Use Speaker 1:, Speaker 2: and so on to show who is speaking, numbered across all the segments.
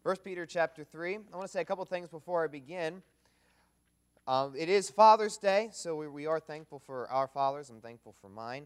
Speaker 1: 1 Peter chapter 3. I want to say a couple things before I begin. It is Father's Day, so we are thankful for our fathers. I'm thankful for mine.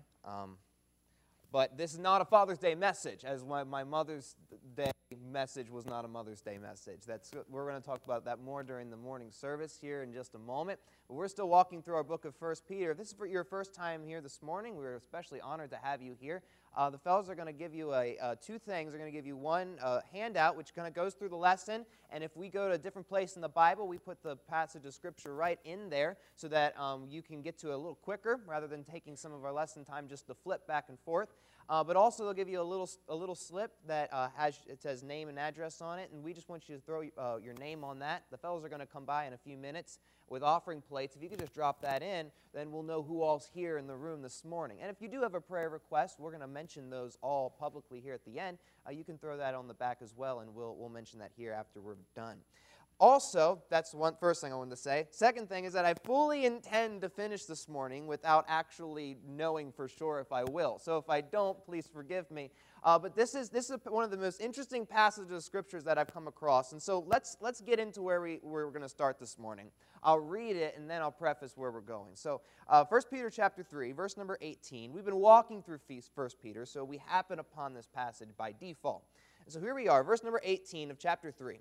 Speaker 1: But this is not a Father's Day message, as my Mother's Day message was not a Mother's Day message. We're going to talk about that more during the morning service here in just a moment. But we're still walking through our book of 1 Peter. If this is for your first time here this morning, we're especially honored to have you here. The fellows are going to give you two things. They're going to give you one handout, which kind of goes through the lesson. And if we go to a different place in the Bible, we put the passage of Scripture right in there so that you can get to it a little quicker rather than taking some of our lesson time just to flip back and forth. But also they'll give you a little slip that it says name and address on it, and we just want you to throw your name on that. The fellows are going to come by in a few minutes with offering plates. If you could just drop that in, then we'll know who all's here in the room this morning. And if you do have a prayer request, we're going to mention those all publicly here at the end. You can throw that on the back as well, and we'll mention that here after we're done. Also, that's one first thing I wanted to say. Second thing is that I fully intend to finish this morning without actually knowing for sure if I will. So if I don't, please forgive me. But this is one of the most interesting passages of Scriptures that I've come across. And so let's get into where we're going to start this morning. I'll read it, and then I'll preface where we're going. So 1 Peter chapter 3, verse number 18. We've been walking through 1 Peter, so we happen upon this passage by default. And so here we are, verse number 18 of chapter 3.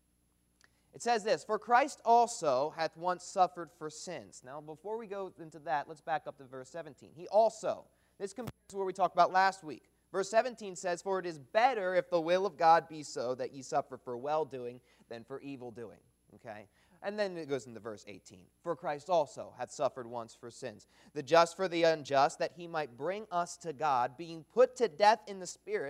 Speaker 1: It says this, "For Christ also hath once suffered for sins." Now, before we go into that, let's back up to verse 17. He also. This compares to what we talked about last week. Verse 17 says, "For it is better if the will of God be so, that ye suffer for well-doing than for evil-doing." Okay? And then it goes into verse 18. "For Christ also hath suffered once for sins, the just for the unjust, that he might bring us to God, being put to death in the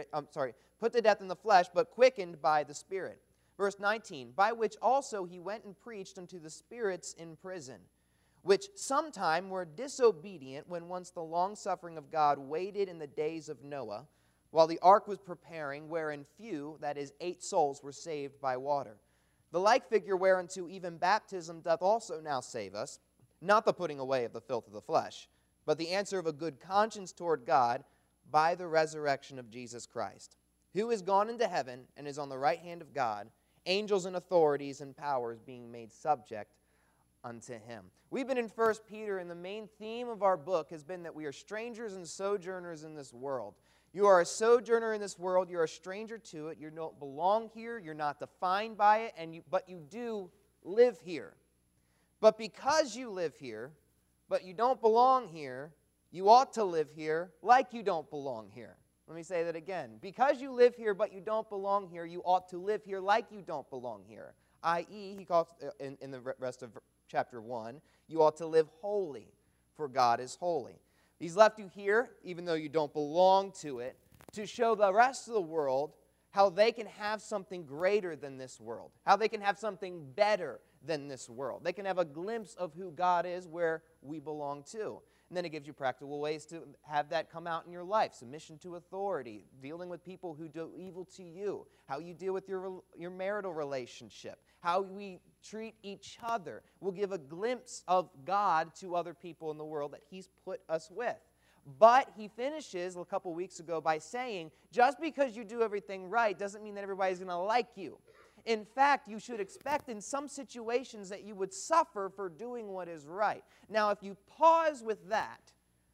Speaker 1: flesh, but quickened by the Spirit." Verse 19, "By which also he went and preached unto the spirits in prison, which sometime were disobedient, when once the longsuffering of God waited in the days of Noah, while the ark was preparing, wherein few, that is, 8 souls, were saved by water. The like figure whereunto even baptism doth also now save us, not the putting away of the filth of the flesh, but the answer of a good conscience toward God by the resurrection of Jesus Christ, who is gone into heaven and is on the right hand of God, angels and authorities and powers being made subject unto him." We've been in 1 Peter, and the main theme of our book has been that we are strangers and sojourners in this world. You are a sojourner in this world. You're a stranger to it. You don't belong here. You're not defined by it, but you do live here. But because you live here, but you don't belong here, you ought to live here like you don't belong here. Let me say that again. Because you live here, but you don't belong here, you ought to live here like you don't belong here. I.e., he calls in the rest of chapter 1, you ought to live holy, for God is holy. He's left you here, even though you don't belong to it, to show the rest of the world how they can have something greater than this world, how they can have something better than this world. They can have a glimpse of who God is, where we belong to. And then it gives you practical ways to have that come out in your life. Submission to authority, dealing with people who do evil to you, how you deal with your marital relationship, how we treat each other. We'll give a glimpse of God to other people in the world that He's put us with. But he finishes a couple weeks ago by saying, just because you do everything right doesn't mean that everybody's going to like you. In fact, you should expect in some situations that you would suffer for doing what is right. Now, if you pause with that,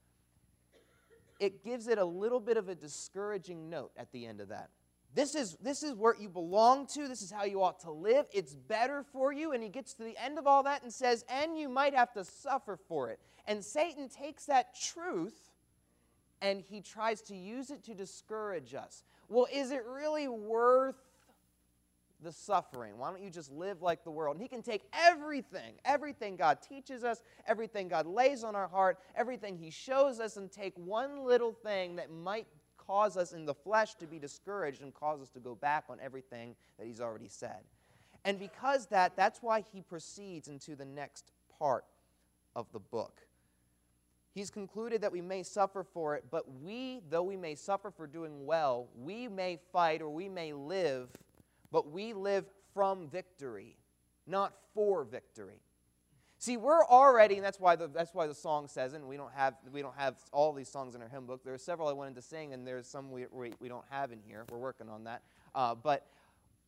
Speaker 1: it gives it a little bit of a discouraging note at the end of that. This is where you belong to. This is how you ought to live. It's better for you. And he gets to the end of all that and says, and you might have to suffer for it. And Satan takes that truth and he tries to use it to discourage us. Well, is it really worth the suffering? Why don't you just live like the world? And he can take everything God teaches us, everything God lays on our heart, everything he shows us, and take one little thing that might cause us in the flesh to be discouraged and cause us to go back on everything that he's already said. And because that's why he proceeds into the next part of the book. He's concluded that we may suffer for it, but though we may suffer for doing well, we may fight or we may live, but we live from victory, not for victory. See, we're already, and that's why the song says it, and we don't have all these songs in our hymn book. There are several I wanted to sing, and there's some we don't have in here. We're working on that. But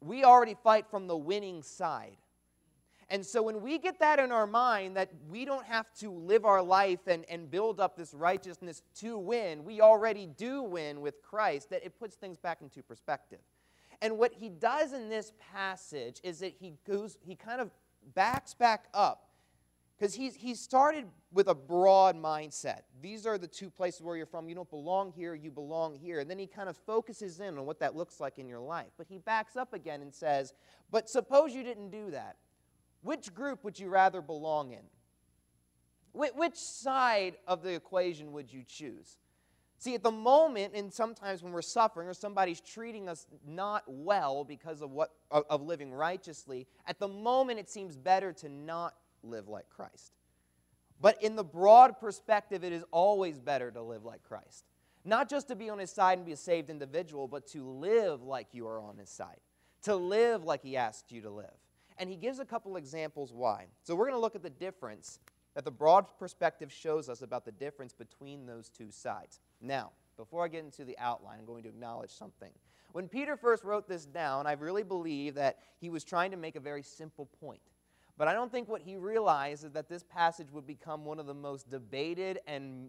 Speaker 1: we already fight from the winning side. And so when we get that in our mind, that we don't have to live our life and build up this righteousness to win, we already do win with Christ, that it puts things back into perspective. And what he does in this passage is that he kind of backs back up, because he started with a broad mindset. These are the two places where you're from. You don't belong here, you belong here. And then he kind of focuses in on what that looks like in your life. But he backs up again and says, but suppose you didn't do that. Which group would you rather belong in? Which side of the equation would you choose? See, at the moment, and sometimes when we're suffering or somebody's treating us not well because of living righteously, at the moment it seems better to not live like Christ. But in the broad perspective, it is always better to live like Christ. Not just to be on his side and be a saved individual, but to live like you are on his side. To live like he asked you to live. And he gives a couple examples why. So we're going to look at the difference that the broad perspective shows us about the difference between those two sides. Now, before I get into the outline, I'm going to acknowledge something. When Peter first wrote this down, I really believe that he was trying to make a very simple point. But I don't think what he realized is that this passage would become one of the most debated and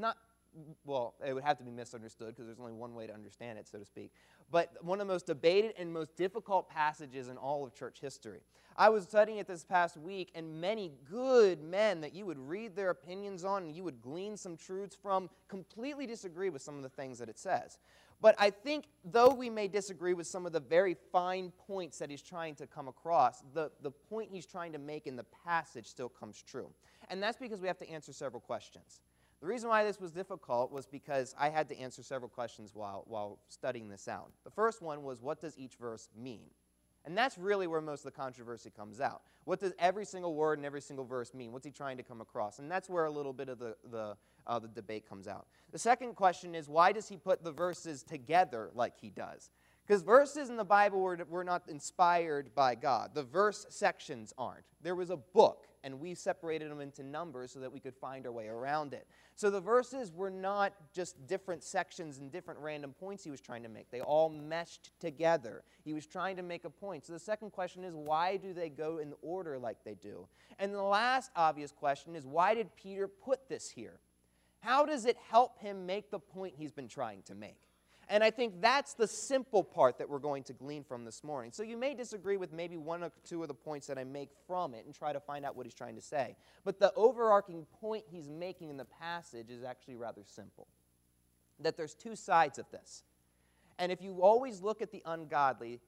Speaker 1: it would have to be misunderstood because there's only one way to understand it, so to speak. But one of the most debated and most difficult passages in all of church history. I was studying it this past week, and many good men that you would read their opinions on and you would glean some truths from completely disagree with some of the things that it says. But I think, though we may disagree with some of the very fine points that he's trying to come across, the point he's trying to make in the passage still comes true. And that's because we have to answer several questions. The reason why this was difficult was because I had to answer several questions while studying this out. The first one was, what does each verse mean? And that's really where most of the controversy comes out. What does every single word and every single verse mean? What's he trying to come across? And that's where a little bit of the debate comes out. The second question is, why does he put the verses together like he does? Because verses in the Bible were not inspired by God. The verse sections aren't. There was a book, and we separated them into numbers so that we could find our way around it. So the verses were not just different sections and different random points he was trying to make. They all meshed together. He was trying to make a point. So the second question is, why do they go in order like they do? And the last obvious question is, why did Peter put this here? How does it help him make the point he's been trying to make? And I think that's the simple part that we're going to glean from this morning. So you may disagree with maybe one or two of the points that I make from it and try to find out what he's trying to say. But the overarching point he's making in the passage is actually rather simple. That there's two sides of this. And if you always look at the ungodly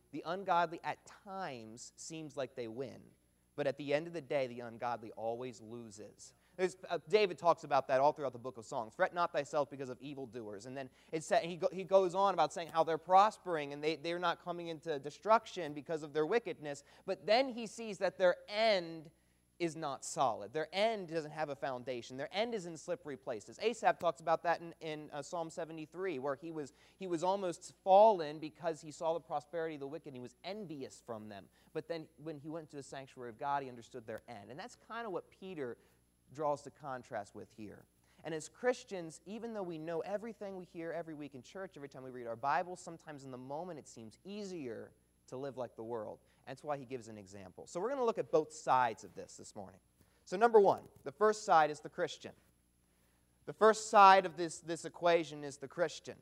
Speaker 1: at times seems like they win. But at the end of the day, the ungodly always loses. David talks about that all throughout the book of Songs. Fret not thyself because of evildoers. And then he goes on about saying how they're prospering and they're not coming into destruction because of their wickedness. But then he sees that their end is not solid. Their end doesn't have a foundation. Their end is in slippery places. Asaph talks about that in Psalm 73, where he was almost fallen because he saw the prosperity of the wicked and he was envious from them. But then when he went to the sanctuary of God, he understood their end. And that's kind of what Peter draws the contrast with here. And as Christians, even though we know everything we hear every week in church, every time we read our Bible, sometimes in the moment it seems easier to live like the world. And that's why he gives an example. So we're going to look at both sides of this morning. So number one, the first side is the Christian. The first side of this equation is the Christian.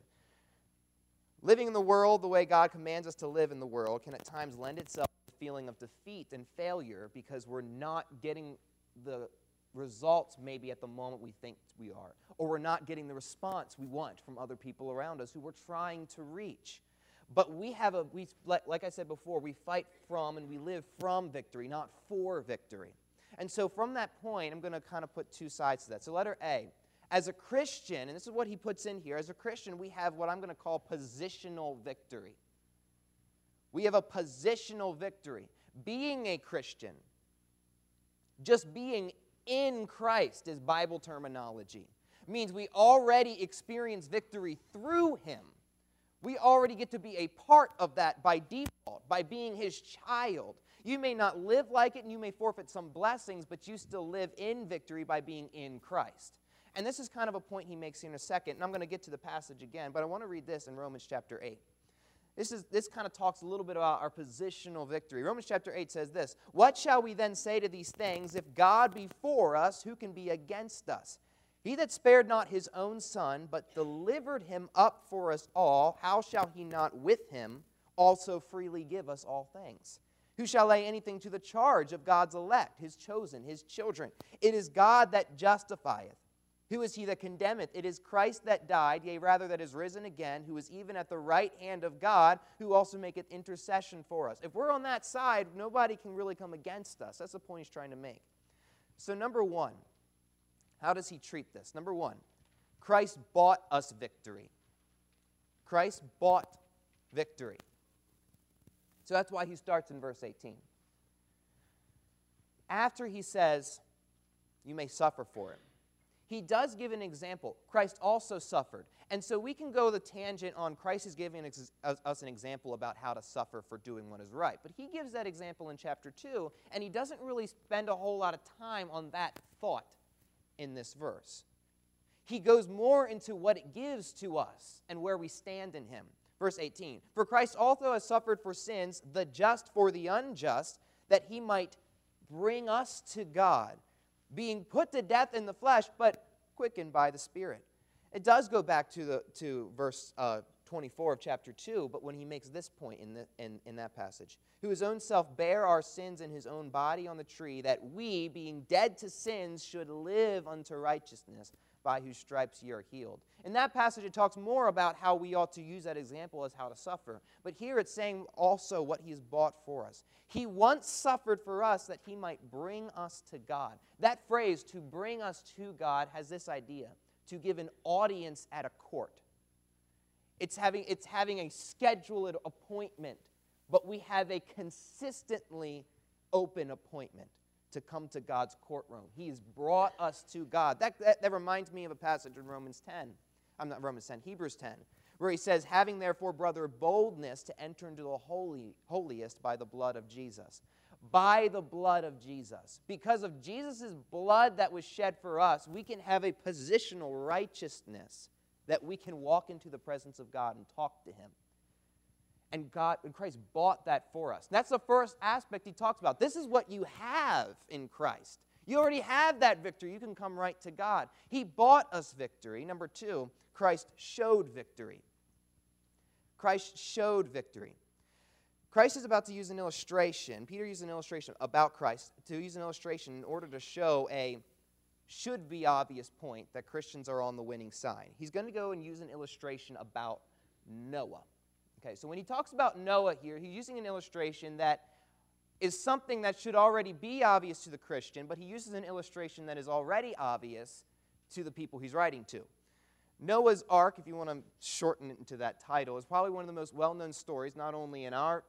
Speaker 1: Living in the world the way God commands us to live in the world can at times lend itself to a feeling of defeat and failure because we're not getting the results maybe at the moment we think we are, or we're not getting the response we want from other people around us who we're trying to reach. But like I said before, we fight from and we live from victory, not for victory. And so from that point, I'm going to kind of put two sides to that. So letter A, as a Christian, and this is what he puts in here, as a Christian we have what I'm going to call positional victory. We have a positional victory. Being a Christian, just being in Christ is Bible terminology. It means we already experience victory through him. We already get to be a part of that by default, by being his child. You may not live like it and you may forfeit some blessings, but you still live in victory by being in Christ. And this is kind of a point he makes here in a second, and I'm going to get to the passage again, but I want to read this in Romans chapter 8. This kind of talks a little bit about our positional victory. Romans chapter 8 says this, "What shall we then say to these things? If God be for us, who can be against us? He that spared not his own Son, but delivered him up for us all, how shall he not with him also freely give us all things? Who shall lay anything to the charge of God's elect, his chosen, his children? It is God that justifieth. Who is he that condemneth? It is Christ that died, yea, rather that is risen again, who is even at the right hand of God, who also maketh intercession for us." If we're on that side, nobody can really come against us. That's the point he's trying to make. So number one, how does he treat this? Number one, Christ bought us victory. Christ bought victory. So that's why he starts in verse 18. After he says, "You may suffer for it," he does give an example. Christ also suffered. And so we can go the tangent on Christ is giving us an example about how to suffer for doing what is right. But he gives that example in chapter 2, and he doesn't really spend a whole lot of time on that thought in this verse. He goes more into what it gives to us and where we stand in him. Verse 18, "For Christ also has suffered for sins, the just for the unjust, that he might bring us to God, being put to death in the flesh, but quickened by the Spirit." It does go back to verse 24 of chapter 2, but when he makes this point in that passage, "Who his own self bare our sins in his own body on the tree, that we, being dead to sins, should live unto righteousness, by whose stripes ye are healed." In that passage, it talks more about how we ought to use that example as how to suffer. But here it's saying also what he's bought for us. He once suffered for us that he might bring us to God. That phrase, "to bring us to God," has this idea, to give an audience at a court. It's having a scheduled appointment, but we have a consistently open appointment to come to God's courtroom. He has brought us to God. That reminds me of a passage in Hebrews 10, where he says, "Having therefore, brother, boldness to enter into the holiest by the blood of Jesus." By the blood of Jesus. Because of Jesus' blood that was shed for us, we can have a positional righteousness that we can walk into the presence of God and talk to him. And Christ bought that for us. That's the first aspect he talks about. This is what you have in Christ. You already have that victory. You can come right to God. He bought us victory. Number two, Christ showed victory. Christ showed victory. Christ is about to use an illustration. Peter used an illustration about Christ to use an illustration in order to show a should-be obvious point that Christians are on the winning side. He's going to go and use an illustration about Noah. Okay, so when he talks about Noah here, he's using an illustration that is something that should already be obvious to the Christian, but he uses an illustration that is already obvious to the people he's writing to. Noah's Ark, if you want to shorten it into that title, is probably one of the most well-known stories, not only in our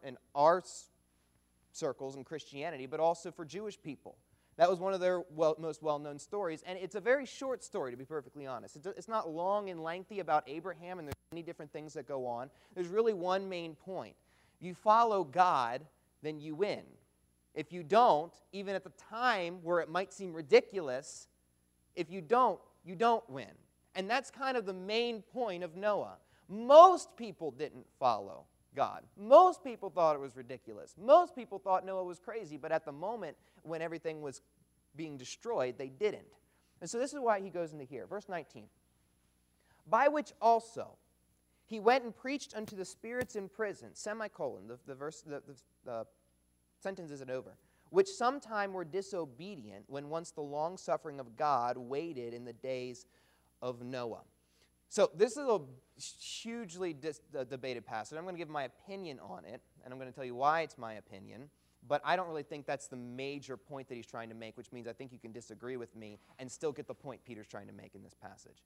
Speaker 1: circles in Christianity, but also for Jewish people. That was one of their most well-known stories, and it's a very short story, to be perfectly honest. It's not long and lengthy about Abraham, and there's many different things that go on. There's really one main point. You follow God, then you win. If you don't, even at the time where it might seem ridiculous, if you don't win. And that's kind of the main point of Noah. Most people didn't follow God. Most people thought it was ridiculous. Most people thought Noah was crazy, but at the moment when everything was being destroyed, they didn't. And so this is why he goes into here. Verse 19. "By which also he went and preached unto the spirits in prison," semicolon, the sentence isn't over, "which sometime were disobedient, when once the long suffering of God waited in the days of Noah." So this is a hugely debated passage. I'm going to give my opinion on it, and I'm going to tell you why it's my opinion, but I don't really think that's the major point that he's trying to make, which means I think you can disagree with me and still get the point Peter's trying to make in this passage.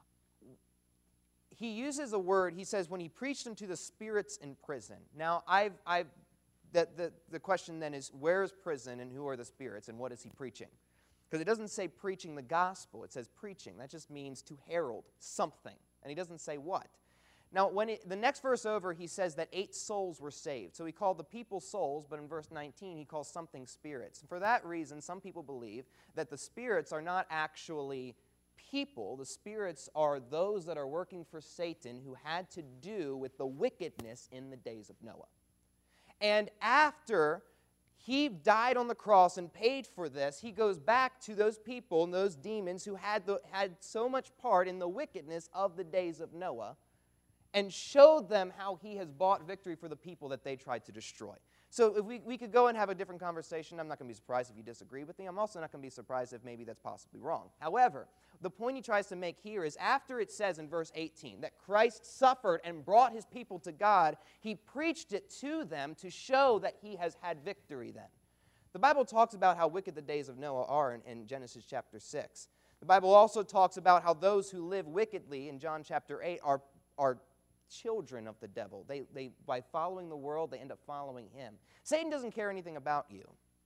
Speaker 1: He uses a word, he says, when he preached unto the spirits in prison. Now, the question then is, where is prison and who are the spirits and what is he preaching? Because it doesn't say preaching the gospel. It says preaching. That just means to herald something. And he doesn't say what. Now, the next verse over, he says that 8 souls were saved. So he called the people souls, but in verse 19, he calls something spirits. And for that reason, some people believe that the spirits are not actually people, the spirits, are those that are working for Satan who had to do with the wickedness in the days of Noah. And after he died on the cross and paid for this, he goes back to those people and those demons who had so much part in the wickedness of the days of Noah, and showed them how he has bought victory for the people that they tried to destroy. So if we could go and have a different conversation. I'm not going to be surprised if you disagree with me. I'm also not going to be surprised if maybe that's possibly wrong. However, the point he tries to make here is after it says in verse 18 that Christ suffered and brought his people to God, he preached it to them to show that he has had victory then. The Bible talks about how wicked the days of Noah are in Genesis chapter 6. The Bible also talks about how those who live wickedly in John chapter 8 are children of the devil. They by following the world, they end up following him. Satan doesn't care anything about you.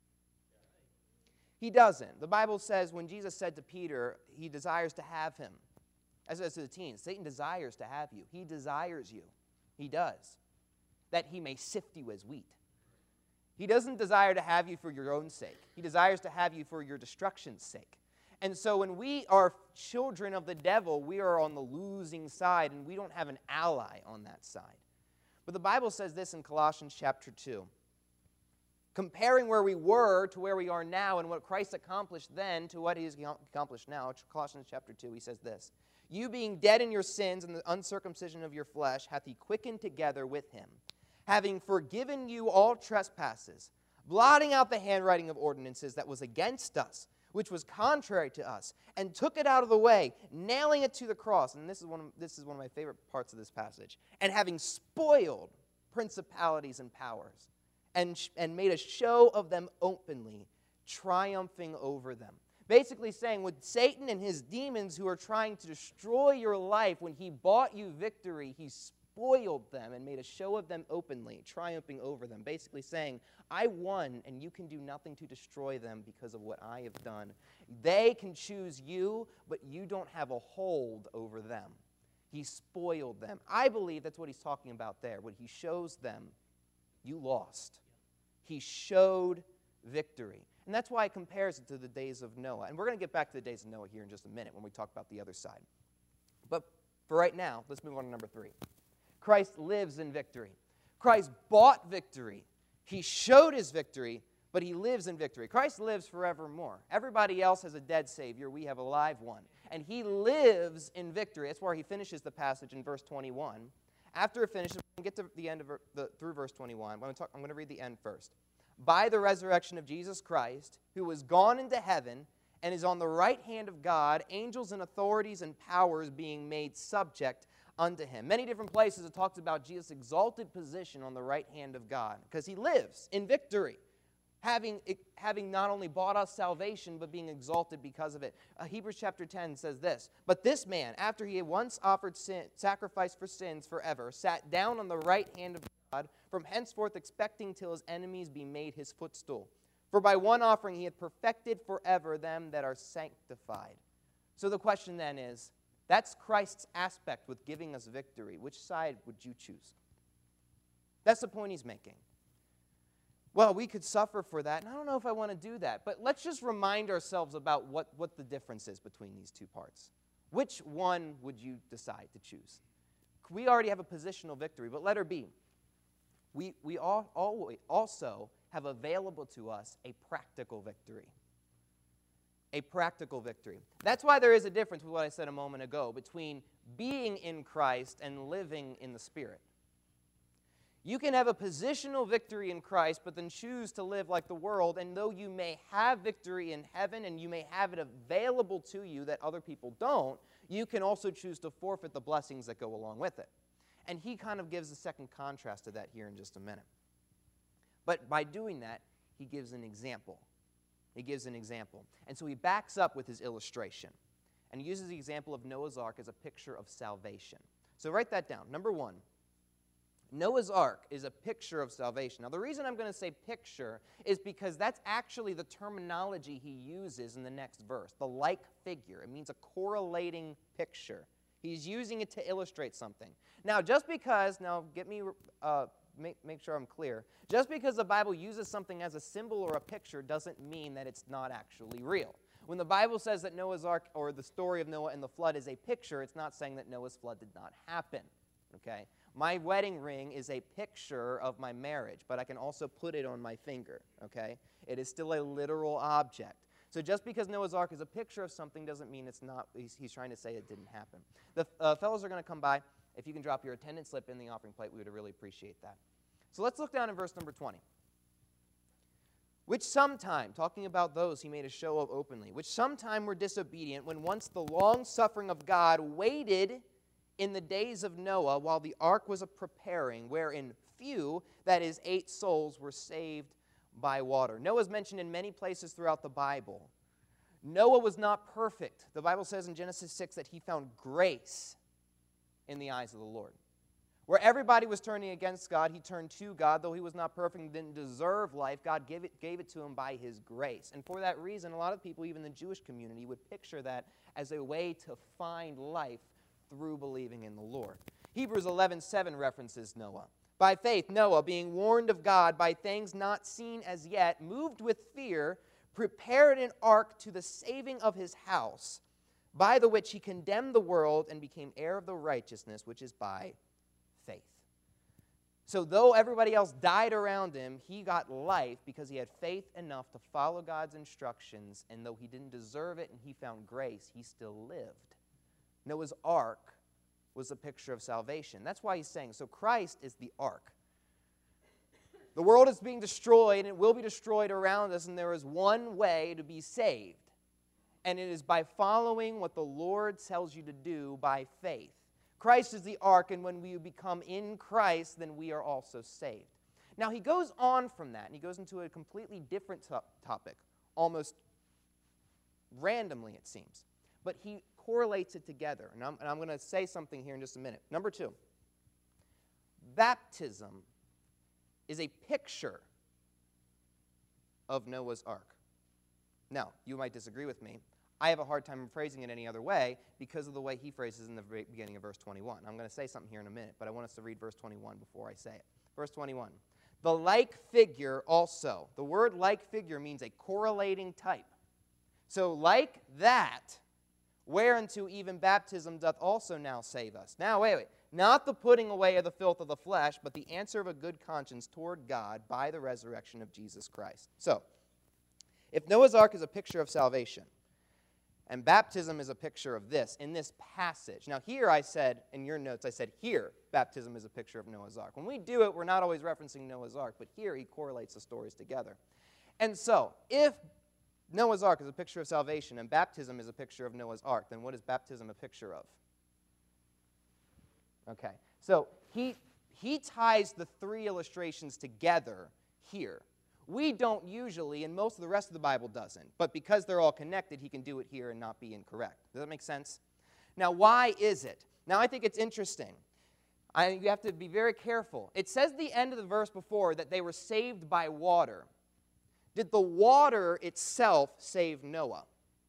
Speaker 1: He doesn't. The Bible says when Jesus said to Peter, he desires to have him. As to the teens, Satan desires to have you. He desires you. He does. That he may sift you as wheat. He doesn't desire to have you for your own sake. He desires to have you for your destruction's sake. And so when we are children of the devil, we are on the losing side, and we don't have an ally on that side. But the Bible says this in Colossians chapter 2. Comparing where we were to where we are now and what Christ accomplished then to what he has accomplished now, Colossians chapter 2, he says this, "You being dead in your sins and the uncircumcision of your flesh, hath he quickened together with him, having forgiven you all trespasses, blotting out the handwriting of ordinances that was against us, which was contrary to us, and took it out of the way, nailing it to the cross." And this is one of my favorite parts of this passage. "And having spoiled principalities and powers, and made a show of them openly, triumphing over them." Basically saying, with Satan and his demons who are trying to destroy your life, when he bought you victory, he spoiled them and made a show of them openly, triumphing over them. Basically saying, I won, and you can do nothing to destroy them because of what I have done. They can choose you, but you don't have a hold over them. He spoiled them. I believe that's what he's talking about there. When he shows them, you lost. He showed victory. And that's why he compares it to the days of Noah. And we're going to get back to the days of Noah here in just a minute when we talk about the other side. But for right now, let's move on to number 3. Christ lives in victory. Christ bought victory. He showed his victory, but he lives in victory. Christ lives forevermore. Everybody else has a dead Savior. We have a live one. And he lives in victory. That's where he finishes the passage in verse 21. After it finishes, we're going to get to the end of through verse 21. I'm going to read the end first. "By the resurrection of Jesus Christ, who was gone into heaven and is on the right hand of God, angels and authorities and powers being made subject unto him." Many different places it talks about Jesus' exalted position on the right hand of God, because he lives in victory, having not only bought us salvation, but being exalted because of it. Hebrews chapter 10 says this, "But this man, after he had once offered sacrifice for sins forever, sat down on the right hand of God, from henceforth expecting till his enemies be made his footstool. For by one offering he hath perfected forever them that are sanctified." So the question then is, that's Christ's aspect with giving us victory. Which side would you choose? That's the point he's making. Well, we could suffer for that, and I don't know if I want to do that. But let's just remind ourselves about what the difference is between these two parts. Which one would you decide to choose? We already have a positional victory, but letter B. We also have available to us a practical victory. A practical victory. That's why there is a difference with what I said a moment ago between being in Christ and living in the Spirit. You can have a positional victory in Christ, but then choose to live like the world, and though you may have victory in heaven and you may have it available to you that other people don't, you can also choose to forfeit the blessings that go along with it. And he kind of gives a second contrast to that here in just a minute. But by doing that, he gives an example. He gives an example. And so he backs up with his illustration. And he uses the example of Noah's Ark as a picture of salvation. So write that down. Number 1, Noah's Ark is a picture of salvation. Now, the reason I'm going to say picture is because that's actually the terminology he uses in the next verse, the like figure. It means a correlating picture. He's using it to illustrate something. Now, just because, make sure I'm clear. Just because the Bible uses something as a symbol or a picture doesn't mean that it's not actually real. When the Bible says that Noah's Ark, or the story of Noah and the flood, is a picture, it's not saying that Noah's flood did not happen, okay? My wedding ring is a picture of my marriage, but I can also put it on my finger, okay? It is still a literal object. So just because Noah's Ark is a picture of something doesn't mean it's not, he's trying to say it didn't happen. The fellows are going to come by. If you can drop your attendance slip in the offering plate, we would really appreciate that. So let's look down in verse number 20. Which sometime, talking about those he made a show of openly, which sometime were disobedient when once the long suffering of God waited in the days of Noah while the ark was a preparing, wherein few, that is 8 souls, were saved by water. Noah is mentioned in many places throughout the Bible. Noah was not perfect. The Bible says in Genesis 6 that he found grace in the eyes of the Lord. Where everybody was turning against God, he turned to God. Though he was not perfect and didn't deserve life, God gave it to him by his grace. And for that reason, a lot of people, even the Jewish community, would picture that as a way to find life through believing in the Lord. Hebrews 11:7 references Noah. By faith, Noah, being warned of God by things not seen as yet, moved with fear, prepared an ark to the saving of his house, by the which he condemned the world and became heir of the righteousness which is by faith. So though everybody else died around him, he got life because he had faith enough to follow God's instructions, and though he didn't deserve it and he found grace, he still lived. Noah's ark was a picture of salvation. That's why he's saying, so Christ is the ark. The world is being destroyed, and it will be destroyed around us, and there is one way to be saved, and it is by following what the Lord tells you to do by faith. Christ is the ark, and when we become in Christ, then we are also saved. Now, he goes on from that, and he goes into a completely different topic, almost randomly, it seems. But he correlates it together, and I'm going to say something here in just a minute. Number 2, baptism is a picture of Noah's ark. Now, you might disagree with me. I have a hard time phrasing it any other way because of the way he phrases in the beginning of verse 21. I'm going to say something here in a minute, but I want us to read verse 21 before I say it. Verse 21. The like figure also. The word like figure means a correlating type. So like that, whereunto even baptism doth also now save us. Now, wait. Not the putting away of the filth of the flesh, but the answer of a good conscience toward God by the resurrection of Jesus Christ. So, if Noah's ark is a picture of salvation, and baptism is a picture of this, in this passage. Now here I said, in your notes, I said here, baptism is a picture of Noah's ark. When we do it, we're not always referencing Noah's ark, but here he correlates the stories together. And so, if Noah's ark is a picture of salvation, and baptism is a picture of Noah's ark, then what is baptism a picture of? Okay, so he ties the 3 illustrations together here. We don't usually, and most of the rest of the Bible doesn't, but because they're all connected, he can do it here and not be incorrect. Does that make sense? Now, why is it? Now, I think it's interesting. You have to be very careful. It says at the end of the verse before that they were saved by water. Did the water itself save Noah?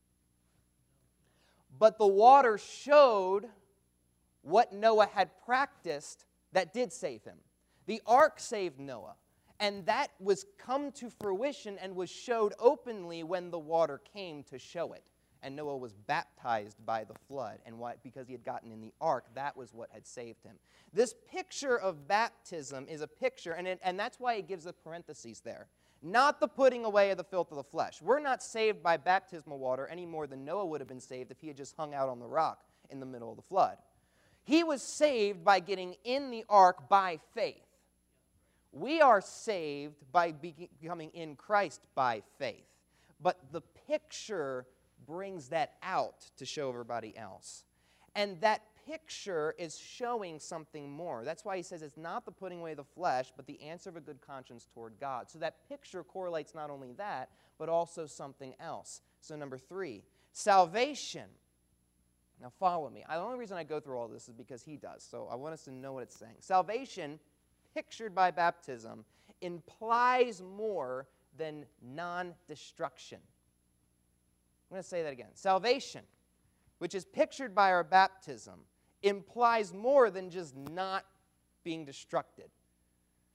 Speaker 1: But the water showed what Noah had practiced that did save him. The ark saved Noah, and that was come to fruition and was showed openly when the water came to show it. And Noah was baptized by the flood, and because he had gotten in the ark, that was what had saved him. This picture of baptism is a picture, and that's why it gives the parentheses there. Not the putting away of the filth of the flesh. We're not saved by baptismal water any more than Noah would have been saved if he had just hung out on the rock in the middle of the flood. He was saved by getting in the ark by faith. We are saved by becoming in Christ by faith. But the picture brings that out to show everybody else. And that picture is showing something more. That's why he says it's not the putting away of the flesh, but the answer of a good conscience toward God. So that picture correlates not only that, but also something else. So number 3, salvation. Now follow me. The only reason I go through all this is because he does. So I want us to know what it's saying. Salvation, pictured by baptism, implies more than non-destruction. I'm going to say that again. Salvation, which is pictured by our baptism, implies more than just not being destructed.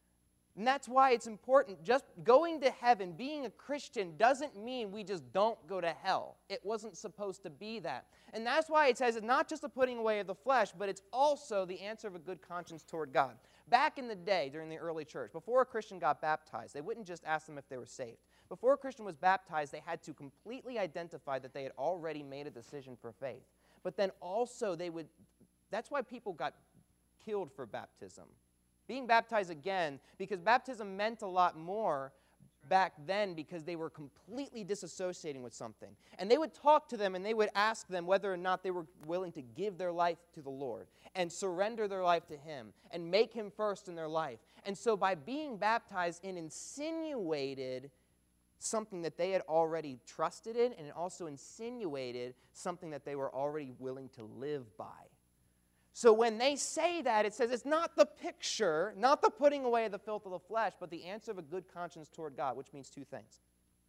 Speaker 1: And that's why it's important. Just going to heaven, being a Christian, doesn't mean we just don't go to hell. It wasn't supposed to be that. And that's why it says it's not just a putting away of the flesh, but it's also the answer of a good conscience toward God. Back in the day, during the early church, before a Christian got baptized, they wouldn't just ask them if they were saved. Before a Christian was baptized, they had to completely identify that they had already made a decision for faith. But then also that's why people got killed for baptism. Being baptized again, because baptism meant a lot more back then because they were completely disassociating with something. And they would talk to them and they would ask them whether or not they were willing to give their life to the Lord and surrender their life to Him and make Him first in their life. And so by being baptized, it insinuated something that they had already trusted in, and it also insinuated something that they were already willing to live by. So when they say that, it says it's not the picture, not the putting away of the filth of the flesh, but the answer of a good conscience toward God, which means two things.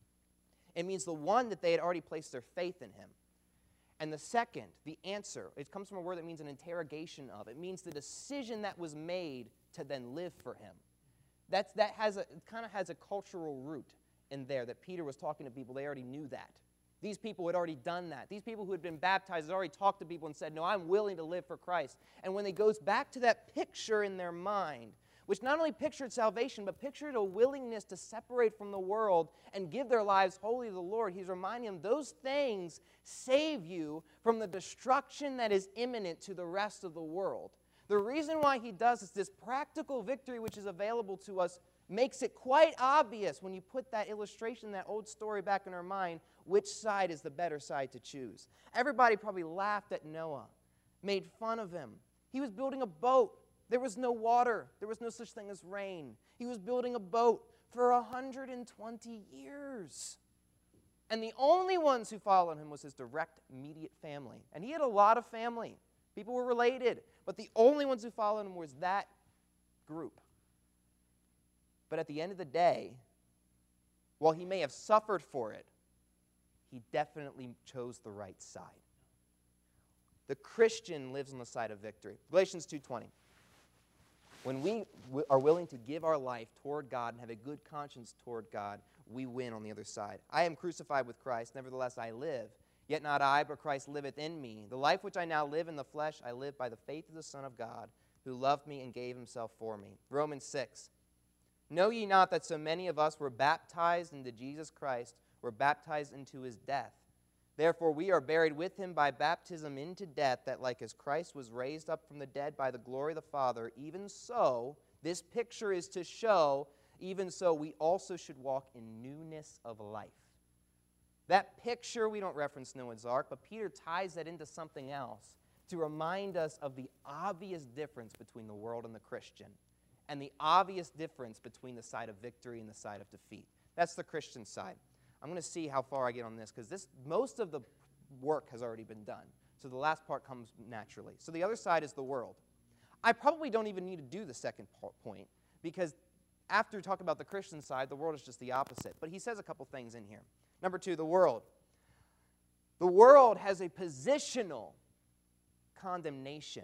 Speaker 1: It means the one, that they had already placed their faith in Him. And the second, the answer, it comes from a word that means an interrogation of. It means the decision that was made to then live for Him. It kind of has a cultural root in there that Peter was talking to people. They already knew that. These people had already done that. These people who had been baptized had already talked to people and said, no, I'm willing to live for Christ. And when it goes back to that picture in their mind, which not only pictured salvation, but pictured a willingness to separate from the world and give their lives wholly to the Lord, he's reminding them those things save you from the destruction that is imminent to the rest of the world. The reason why he does is this practical victory which is available to us makes it quite obvious when you put that illustration, that old story back in our mind, which side is the better side to choose. Everybody probably laughed at Noah, made fun of him. He was building a boat. There was no water. There was no such thing as rain. He was building a boat for 120 years. And the only ones who followed him was his direct, immediate family. And he had a lot of family. People were related. But the only ones who followed him was that group. But at the end of the day, while he may have suffered for it, he definitely chose the right side. The Christian lives on the side of victory. Galatians 2:20. When we are willing to give our life toward God and have a good conscience toward God, we win on the other side. I am crucified with Christ, nevertheless I live. Yet not I, but Christ liveth in me. The life which I now live in the flesh, I live by the faith of the Son of God, who loved me and gave himself for me. Romans 6. Know ye not that so many of us were baptized into Jesus Christ, were baptized into his death? Therefore we are buried with him by baptism into death, that like as Christ was raised up from the dead by the glory of the Father, even so, this picture is to show, even so we also should walk in newness of life. That picture, we don't reference Noah's Ark, but Peter ties that into something else to remind us of the obvious difference between the world and the Christian, and the obvious difference between the side of victory and the side of defeat. That's the Christian side. I'm going to see how far I get on this, because most of the work has already been done. So the last part comes naturally. So the other side is the world. I probably don't even need to do the second point, because after talking about the Christian side, the world is just the opposite. But he says a couple things in here. Number 2, the world. The world has a positional condemnation.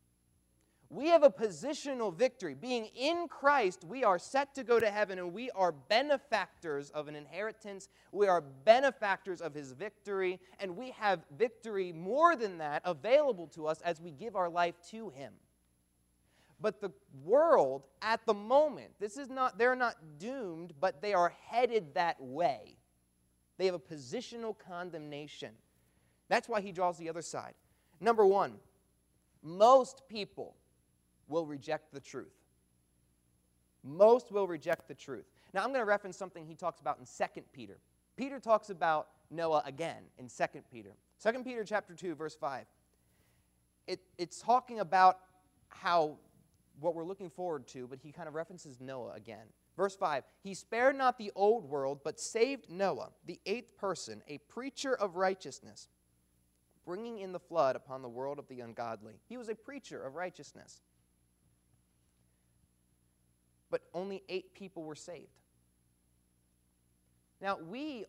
Speaker 1: We have a positional victory. Being in Christ, we are set to go to heaven, and we are benefactors of an inheritance. We are benefactors of his victory, and we have victory more than that available to us as we give our life to him. But the world, at the moment, they're not doomed, but they are headed that way. They have a positional condemnation. That's why he draws the other side. Number 1, most people will reject the truth. Most will reject the truth. Now, I'm going to reference something he talks about in 2 Peter. Peter talks about Noah again in 2 Peter. 2 Peter chapter 2, verse 5. It's talking about what we're looking forward to, but he kind of references Noah again. Verse 5, he spared not the old world, but saved Noah, the 8th person, a preacher of righteousness, bringing in the flood upon the world of the ungodly. He was a preacher of righteousness. But only 8 people were saved. Now, we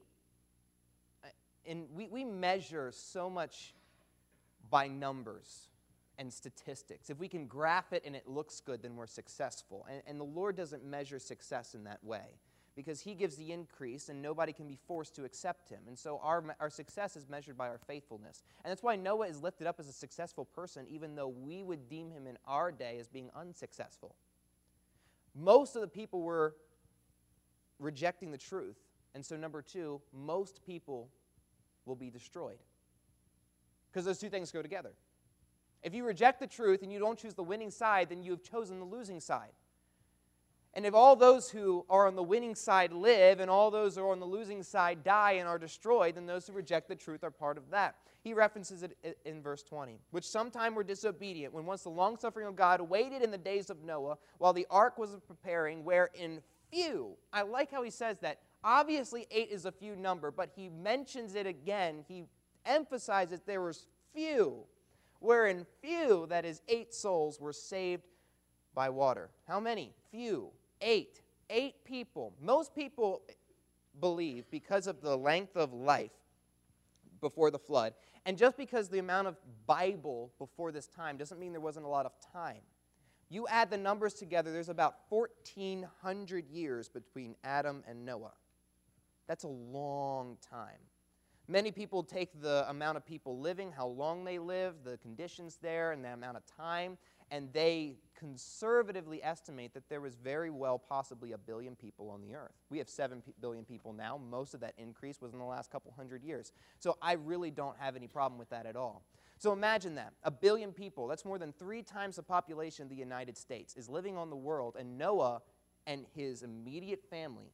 Speaker 1: measure so much by numbers. and statistics. If we can graph it and it looks good, then we're successful. And the Lord doesn't measure success in that way, because he gives the increase and nobody can be forced to accept him. And so our success is measured by our faithfulness. And that's why Noah is lifted up as a successful person, even though we would deem him in our day as being unsuccessful. Most of the people were rejecting the truth. And so number two, most people will be destroyed. Because those two things go together. If you reject the truth and you don't choose the winning side, then you have chosen the losing side. And if all those who are on the winning side live and all those who are on the losing side die and are destroyed, then those who reject the truth are part of that. He references it in verse 20. Which sometime were disobedient, when once the longsuffering of God waited in the days of Noah, while the ark was preparing, wherein few, I like how he says that. Obviously 8 is a few number, but he mentions it again. He emphasizes there was few, wherein few, that is 8 souls, were saved by water. How many? Few. 8. 8 people. Most people believe, because of the length of life before the flood, and just because the amount of Bible before this time doesn't mean there wasn't a lot of time. You add the numbers together, there's about 1,400 years between Adam and Noah. That's a long time. Many people take the amount of people living, how long they live, the conditions there, and the amount of time, and they conservatively estimate that there was very well possibly 1 billion people on the earth. We have 7 billion people now. Most of that increase was in the last couple hundred years. So I really don't have any problem with that at all. So imagine that. 1 billion people, that's more than 3 times the population of the United States, is living on the world, and Noah and his immediate family,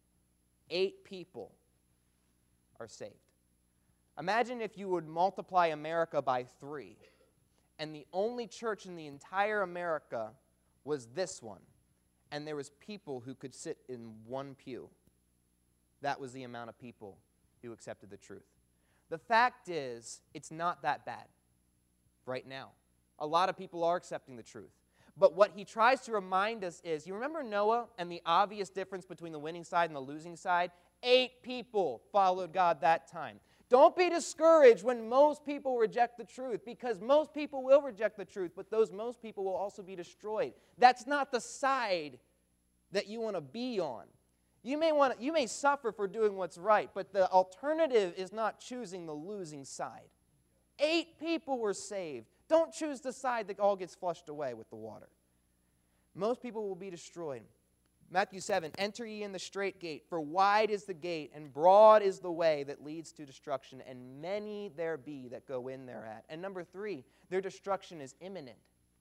Speaker 1: 8 people, are saved. Imagine if you would multiply America by 3, and the only church in the entire America was this one, and there was people who could sit in one pew. That was the amount of people who accepted the truth. The fact is, it's not that bad right now. A lot of people are accepting the truth. But what he tries to remind us is, you remember Noah and the obvious difference between the winning side and the losing side? 8 people followed God that time. Don't be discouraged when most people reject the truth, because most people will reject the truth, but those most people will also be destroyed. That's not the side that you want to be on. You may suffer for doing what's right, but the alternative is not choosing the losing side. 8 people were saved. Don't choose the side that all gets flushed away with the water. Most people will be destroyed. Matthew 7, enter ye in the strait gate, for wide is the gate, and broad is the way that leads to destruction, and many there be that go in thereat. And number 3, their destruction is imminent.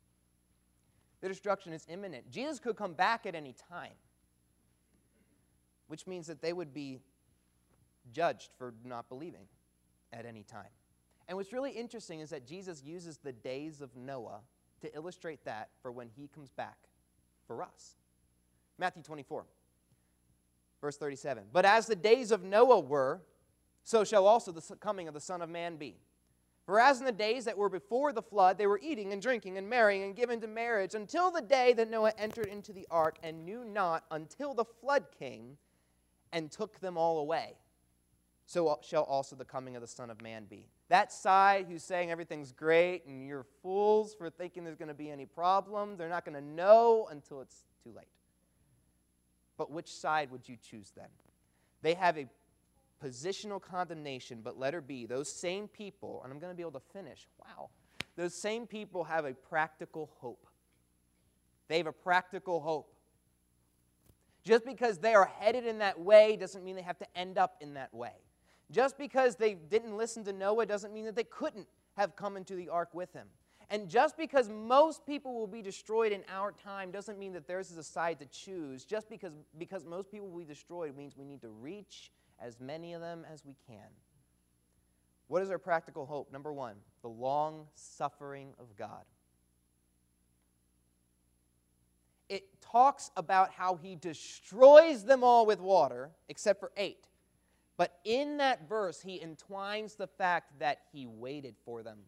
Speaker 1: Their destruction is imminent. Jesus could come back at any time, which means that they would be judged for not believing at any time. And what's really interesting is that Jesus uses the days of Noah to illustrate that for when he comes back for us. Matthew 24, verse 37. But as the days of Noah were, so shall also the coming of the Son of Man be. For as in the days that were before the flood, they were eating and drinking and marrying and given to marriage until the day that Noah entered into the ark, and knew not until the flood came and took them all away. So shall also the coming of the Son of Man be. That side who's saying everything's great and you're fools for thinking there's going to be any problem, they're not going to know until it's too late. But which side would you choose then? They have a positional condemnation, but letter B, those same people, and I'm going to be able to finish, those same people have a practical hope. They have a practical hope. Just because they are headed in that way doesn't mean they have to end up in that way. Just because they didn't listen to Noah doesn't mean that they couldn't have come into the ark with him. And just because most people will be destroyed in our time doesn't mean that theirs is a side to choose. Just because most people will be destroyed means we need to reach as many of them as we can. What is our practical hope? Number 1, the long suffering of God. It talks about how he destroys them all with water, except for 8. But in that verse, he entwines the fact that he waited for them.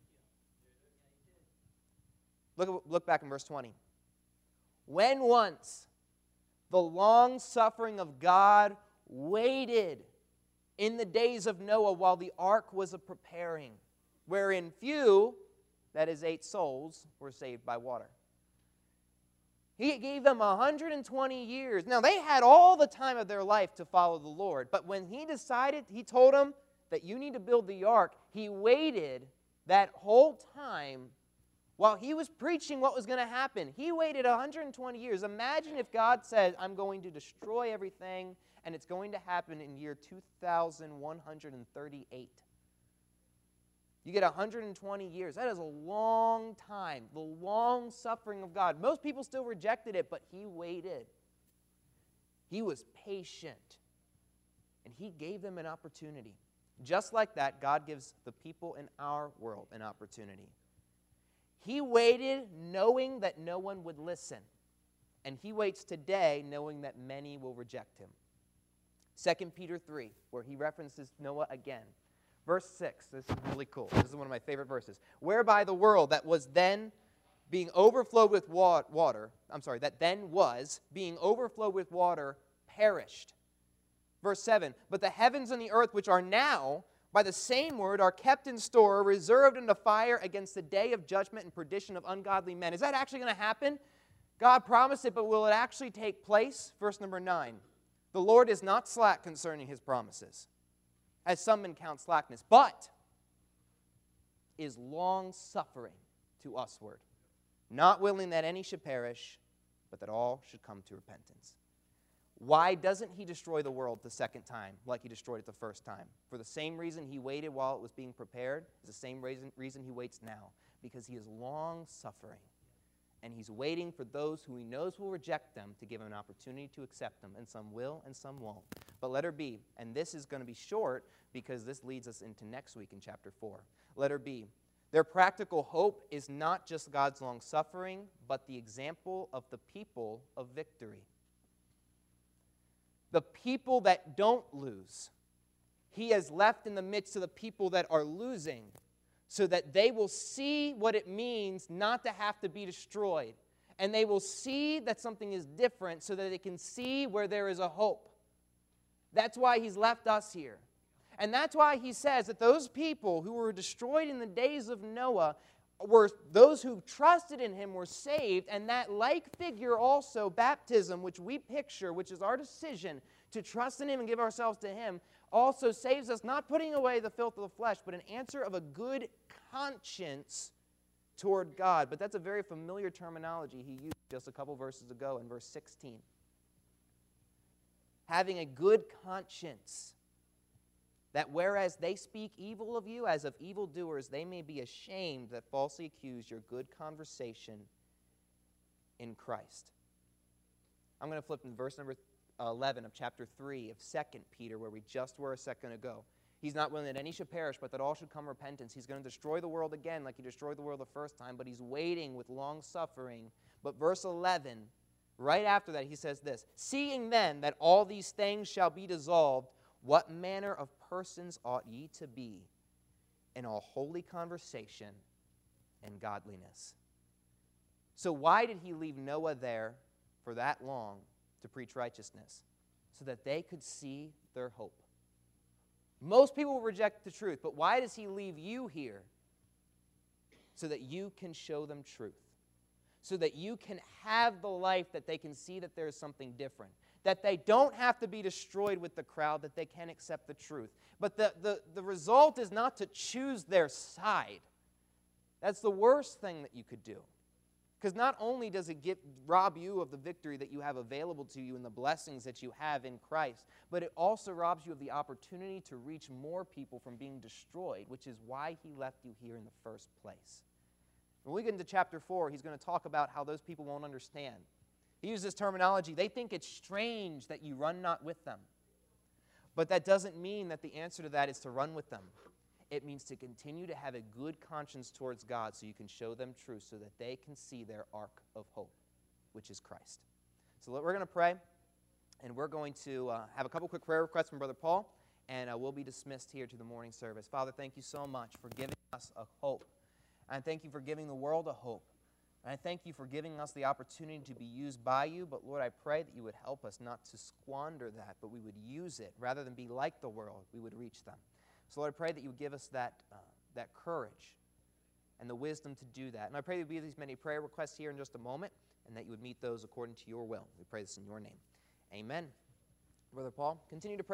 Speaker 1: Look back in verse 20. When once the long suffering of God waited in the days of Noah while the ark was a preparing, wherein few, that is 8 souls, were saved by water. He gave them 120 years. Now, they had all the time of their life to follow the Lord, but when he decided, he told them that you need to build the ark, he waited that whole time while he was preaching what was going to happen. He waited 120 years. Imagine if God said, I'm going to destroy everything, and it's going to happen in year 2138. You get 120 years. That is a long time, the long suffering of God. Most people still rejected it, but he waited. He was patient, and he gave them an opportunity. Just like that, God gives the people in our world an opportunity. He waited knowing that no one would listen, and he waits today knowing that many will reject him. 2 Peter 3, where he references Noah again. Verse 6, this is really cool. This is one of my favorite verses. Whereby the world that was then being overflowed with water, perished. Verse 7, but the heavens and the earth which are now, by the same word, are kept in store, reserved unto fire against the day of judgment and perdition of ungodly men. Is that actually going to happen? God promised it, but will it actually take place? Verse number 9, the Lord is not slack concerning his promises, as some men count slackness, but is long-suffering to usward, not willing that any should perish, but that all should come to repentance. Why doesn't he destroy the world the second time like he destroyed it the first time? For the same reason he waited while it was being prepared is the same reason he waits now, because he is long-suffering. And he's waiting for those who he knows will reject them to give him an opportunity to accept them. And some will and some won't. But letter B, and this is going to be short because this leads us into next week in chapter 4. Letter B, their practical hope is not just God's long suffering, but the example of the people of victory. The people that don't lose, he has left in the midst of the people that are losing, so that they will see what it means not to have to be destroyed. And they will see that something is different so that they can see where there is a hope. That's why he's left us here. And that's why he says that those people who were destroyed in the days of Noah were those who trusted in him were saved. And that like figure also, baptism, which we picture, which is our decision to trust in him and give ourselves to him, also saves us, not putting away the filth of the flesh, but an answer of a good conscience toward God. But that's a very familiar terminology he used just a couple verses ago in verse 16. Having a good conscience, that whereas they speak evil of you as of evildoers, they may be ashamed that falsely accuse your good conversation in Christ. I'm going to flip to verse number 11 of chapter 3 of 2 Peter, where we just were a second ago. He's not willing that any should perish, but that all should come repentance. He's going to destroy the world again like he destroyed the world the first time, but he's waiting with long suffering. But verse 11, right after that, he says this, seeing then that all these things shall be dissolved, what manner of persons ought ye to be in all holy conversation and godliness? So why did he leave Noah there for that long to preach righteousness? So that they could see their hope. Most people will reject the truth, but why does he leave you here? So that you can show them truth. So that you can have the life that they can see that there is something different. That they don't have to be destroyed with the crowd, that they can accept the truth. But the result is not to choose their side. That's the worst thing that you could do. Because not only does it rob you of the victory that you have available to you and the blessings that you have in Christ, but it also robs you of the opportunity to reach more people from being destroyed, which is why he left you here in the first place. When we get into chapter 4, he's going to talk about how those people won't understand. He uses this terminology. They think it's strange that you run not with them. But that doesn't mean that the answer to that is to run with them. It means to continue to have a good conscience towards God so you can show them truth so that they can see their ark of hope, which is Christ. So we're going to pray, and we're going to have a couple quick prayer requests from Brother Paul, and we'll be dismissed here to the morning service. Father, thank you so much for giving us a hope. And thank you for giving the world a hope. And I thank you for giving us the opportunity to be used by you. But Lord, I pray that you would help us not to squander that, but we would use it. Rather than be like the world, we would reach them. So Lord, I pray that you would give us that courage and the wisdom to do that. And I pray there be these many prayer requests here in just a moment, and that you would meet those according to your will. We pray this in your name. Amen. Brother Paul, continue to pray.